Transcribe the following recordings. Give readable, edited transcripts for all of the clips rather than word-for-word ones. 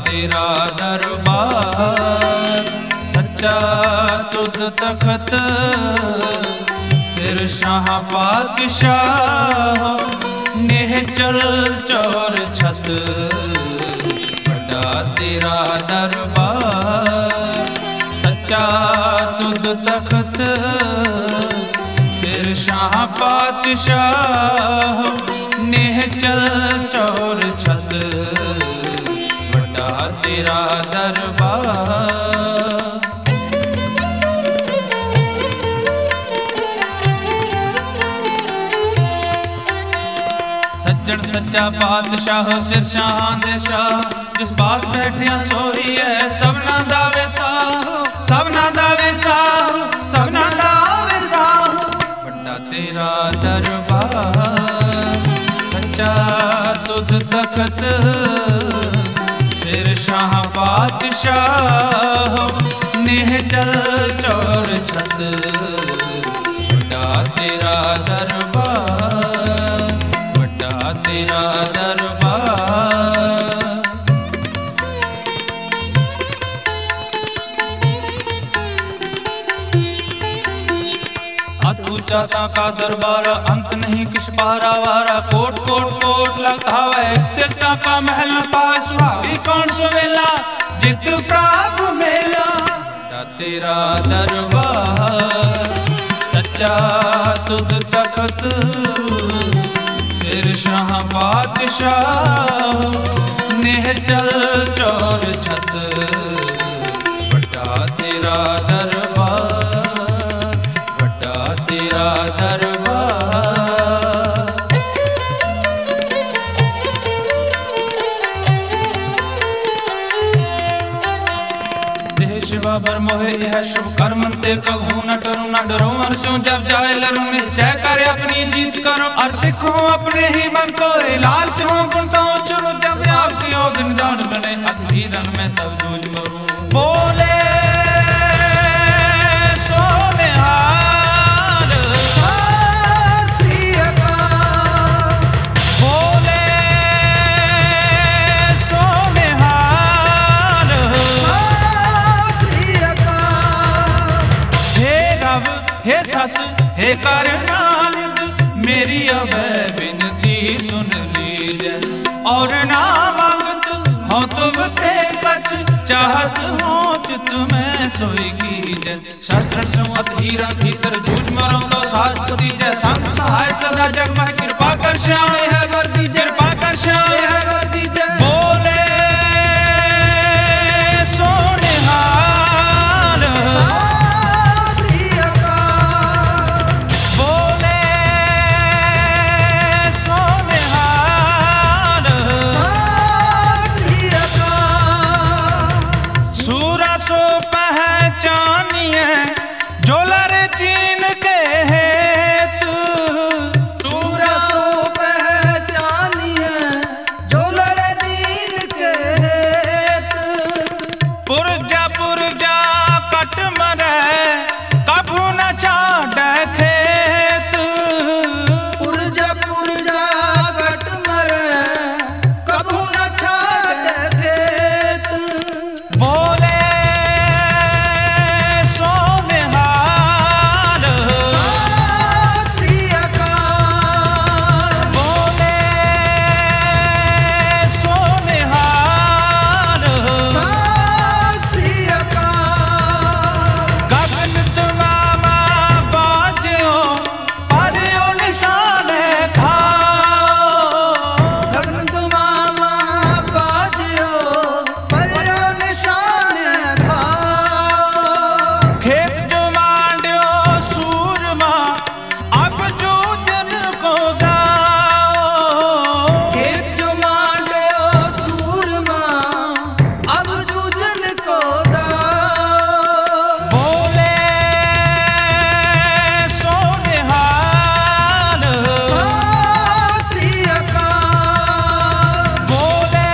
तेरा दरबार। सच्चा तुद तखत सिर शाह पातशाह, निहचल चौर छत बड़ा तेरा दरबार। सच्चा तुद तखत सिर शाह पातशाह, निहचल चौर छत बड़ा तेरा दरबार। सज्जन सच्चा पातशाह सिर शाह दे शाह, जिस पास बैठिया सोई है सबना दावे साह, सबना दावे साह, सबना दावे साह बड़ा तेरा दरबार। सच्चा तुद तखत सिर शाह पातशाह, निहचल चौर छत बड़ा तेरा दरबार, बड़ा तेरा दरबार। हाथ ऊंचा का दरबार, अंत नहीं किस पारा वारा। कोट कोट कोट लगता है तिरता का महल न पाए, सुहावी कौन सुवेला जित प्राप मेला बड़ा तेरा दरबार। सच्चा तुद तखत सिर शाह पातशाह, निहचल चौर छत बड़ा तेरा दरबार, बड़ा तेरा दरबार। देश बाबर मोहे यह शुभ कर्म ते कभू न डरो न डरो। अर्शों जब जाए लरूं निश्चय करे अपनी जीत करो। और सिखो अपने ही मन को लाल क्यों गुणता चुनो। जब याद कियो दिन जान बने अधीरन में तब जूझ मरूं। बोले सोनिहार श्री अकाल, बोले सोनिहार श्री अकाल। हे रब हे सस हे करनालिद, मेरी अब बिनती सुन लीजिए। और ना मांगत हो तुम ते बच, चाहत हो चित में सोई कीजिए। शास्त्र सुमत हीरा भीतर जूझ मरो तो साथ दीजिए। संत सहाय सदा जग में कृपा कर श्याम है वर दीजिए, कृपा कर श्याम है वर दीजिए। बोले सोनिहार श्री अकाल, बोले सोनिहार श्री अकाल। सूरा सो पहचानिए जोलर चीन के हेत, सूरा सो पहचानिए जोलर चीन के हेत। पुरजा पुरजा कट मरे कभू न चाड़े खेत, पुरजा पुरजा कट मरे कभू न चाड़े खेत। बोले सोनिहार श्री अकाल, बोले सोनिहार श्री अकाल। गगन तुम्हारा बाजो परियो निशान खाओ, गगन तुम्हारा बाजो परियो निशान खाओ। खेत जो मांड्यो सूरमा अब जो जन को दाओ, खेत जो मांड्यो सूरमा अब जो जन को दाओ। बोले सोनिहार श्री अकाल, बोले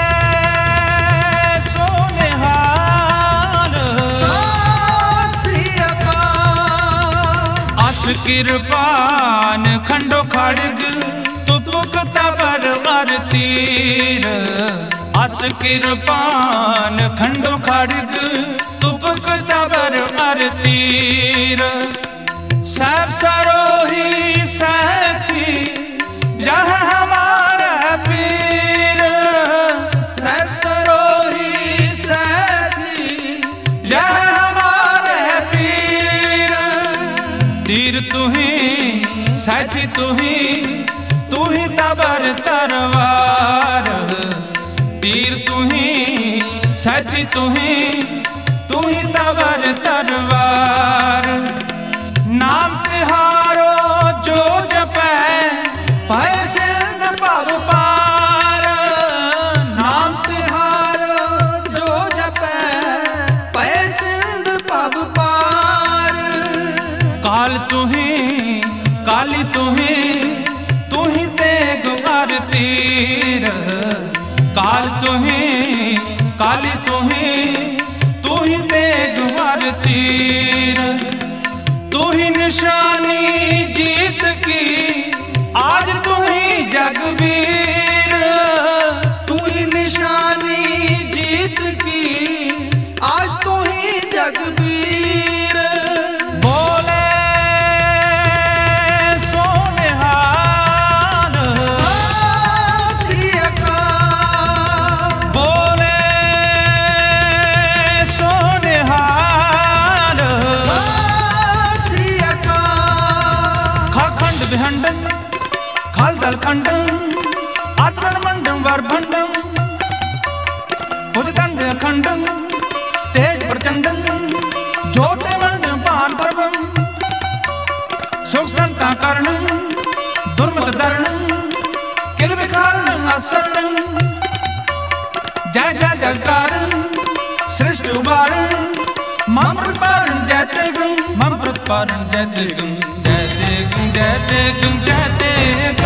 सोनिहार श्री अकाल। अस कृपान खंडो खड़ग तुपुक तबर वर तीर, अस किरपान खंडो खड़ग तुपक तबर अर तीर सब सरोही साथी जह हमारा पीर सब सरोही साथी जह हमारा पीर तीर तुही साथी तुही तबर तरवार तीर तुही साथी तुही तबर तरवार नाम तिहारो जो जपै पाए सिंध पव पार नाम तिहारो जो जपै पाए सिंध पव पार काल तुही काली तुही तेग अर तीर काल तुही काली तुही तेग अर तीर तुही निशानी जीत की आज तुही जगवीर तुही निशानी जीत की आज तुही जगवीर बोले सोनिहार सत श्री अकाल बोले सोनिहार सत श्री अकाल खंड विहंडन खाल दल खंडन आत्मन मंडम वर भंडम भुजदंड अखंडम तेज प्रचंडम ज्योति मंडम पान पर्वम सुख संता करणम दुर्मत दरणम किल विकारणम असरणम जय जय जयकारण सृष्टि उबारण मम प्रतिपारण जयते गुम मम प्रतिपारण जयते गुम जयते गुम जयते गुम जयते